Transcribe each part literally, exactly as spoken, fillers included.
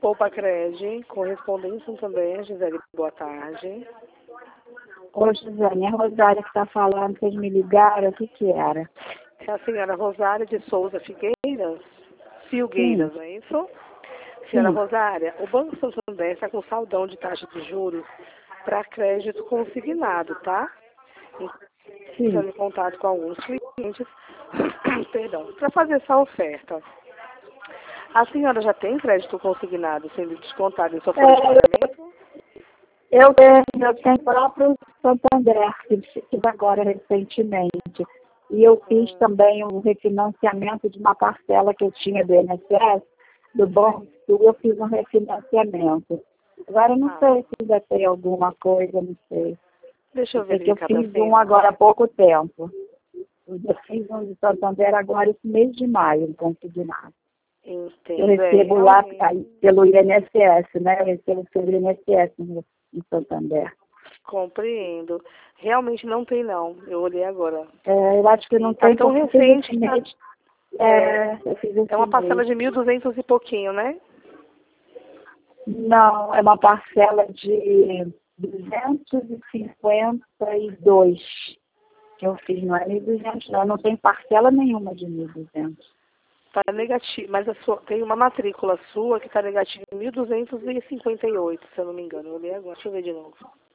Poupa Cred, correspondente Santander, Gisele, boa tarde. Ô, Gisele, é a Rosária que está falando, vocês me ligaram, o que que era? É a senhora Rosária de Souza Figueiras, Filgueiras, não é isso? Senhora Sim. Rosária, o Banco Santander está com saldão de taxa de juros para crédito consignado, tá? Entrando em contato com alguns clientes, perdão, para fazer essa oferta. A senhora já tem crédito consignado sendo descontado em sua folha de pagamento? Eu tenho, eu tenho próprio Santander, que fiz agora recentemente. E eu fiz também um refinanciamento de uma parcela que eu tinha do I N S S, do Banco Sul, eu fiz um refinanciamento. Agora eu não Ah. sei se ainda tem alguma coisa, não sei. Deixa eu Sei que eu verificar fiz pra um senhora. agora há pouco tempo. Eu fiz um de Santander agora esse mês de maio, um consignado. Entendo. Eu recebo é, lá realmente. aí, pelo I N S S, né? Eu recebo pelo I N S S no, em Santander. Compreendo. Realmente não tem, não. Eu olhei agora. É, eu acho que não Tá tem tão porque eu fiz recente esse que tá- mês. É, eu fiz esse É uma parcela mês. de mil e duzentos e pouquinho, né? Não, é uma parcela de duzentos e cinquenta e dois que eu fiz, não é mil e duzentos, não. Não tem parcela nenhuma de mil e duzentos. Tá negativo, mas a sua, tem uma matrícula sua que está negativa em mil duzentos e cinquenta e oito, se eu não me engano. Eu olhei agora. Deixa eu ver de novo.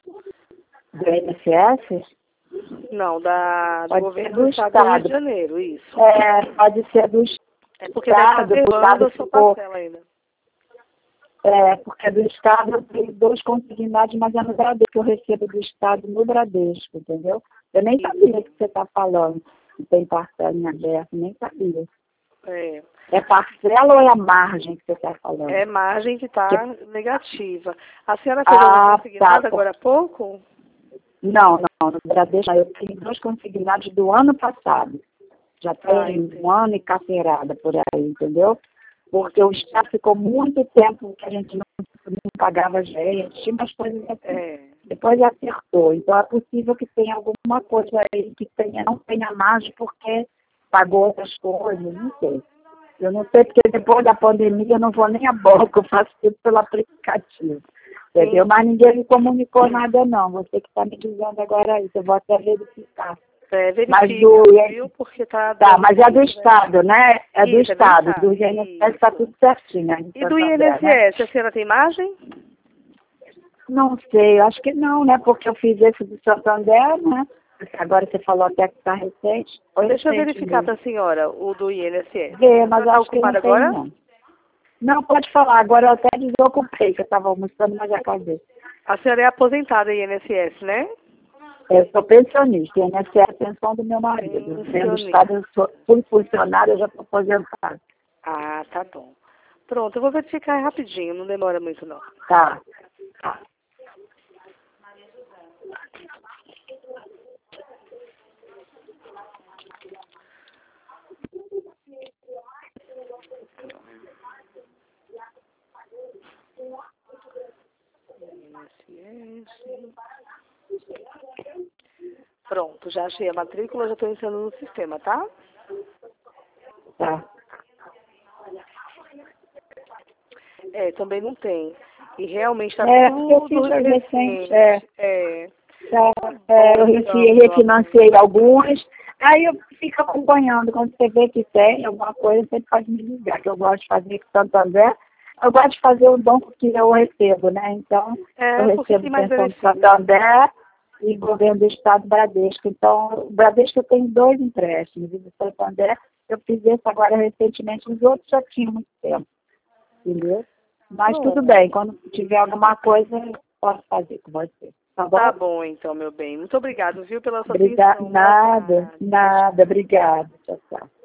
Do I N S S? Não, da, do Pode governo ser do do estado do Rio de Estado. Janeiro, isso. É, pode ser do É porque deve estar Estado, do vergando Estado a sua ficou. parcela ainda. É, porque do Estado eu tenho dois consignados, mas é no Bradesco, que eu recebo do Estado no Bradesco, entendeu? Eu nem sabia que você está falando, que tem parcela em aberto, nem sabia. É. É parcela ou é a margem que você está falando? É margem que está Que- negativa. A senhora fez Ah, algum consignado tá. agora há pouco? Não, não, no Bradesco eu tenho dois consignados do ano passado. Já Ah, tem entendi. um ano e carteirada por aí, entendeu? Porque o Estado ficou muito tempo que a gente não, não pagava gente, tinha umas coisas assim. É. Depois acertou. Então é possível que tenha alguma coisa aí que tenha, não tenha margem porque pagou outras coisas, não sei. Eu não sei porque depois da pandemia eu não vou nem a banco, eu faço tudo pelo aplicativo. Entendeu? Sim. Mas ninguém me comunicou nada não. Você que está me dizendo agora isso, eu vou até verificar. É, Mas verifica, do, viu? Porque tá... tá, dando mas é do muito, né? Estado, né? É do Isso, é do Estado. Estado. Do I N S S está Isso. tudo certinho. Aí, em E do Santander, né? I N S S, a senhora tem margem? Não sei, eu acho que não, né? Porque eu fiz esse do Santander, né? Agora você falou até que está recente. Foi Deixa eu recente verificar mesmo. para a senhora, o do I N S S. Vê, A senhora mas está acho que não ocupada tem, agora? não. Não, pode falar. Agora eu até desocupei, que eu estava almoçando, mas já acabei. A senhora é aposentada em I N S S, né? Eu sou pensionista, I N S S é a pensão do meu marido. Sendo do Estado, eu sou, fui funcionária, eu já estou aposentada. Ah, tá bom. Pronto, eu vou verificar rapidinho, não demora muito não. Tá. Tá. I N S S. Pronto, já achei a matrícula, já estou entrando no sistema, tá? Tá. É, também não tem. E realmente está É, porque eu tudo fiz foi recente. recente. É. É. Tá, Bom, é, eu refi- então, meu amor. refinanciei algumas, aí eu fico acompanhando. Quando você vê que tem alguma coisa, você pode me ligar, que eu gosto de fazer com Santander. Eu gosto de fazer o banco que eu recebo, né? Então, É, eu porque recebo tem mais pensão do benefício. Santander e governo do Estado Bradesco. Então, o Bradesco eu tenho dois empréstimos, e do Santander eu fiz esse agora recentemente, os outros já tinham muito tempo, entendeu? Mas tudo Bom. bem, quando tiver alguma coisa, eu posso fazer com você. Tá bom? Tá bom, então, meu bem. Muito obrigado, viu, pela sua Obrigada, atenção. Boa nada, tarde. nada, obrigada. Tchau, tchau.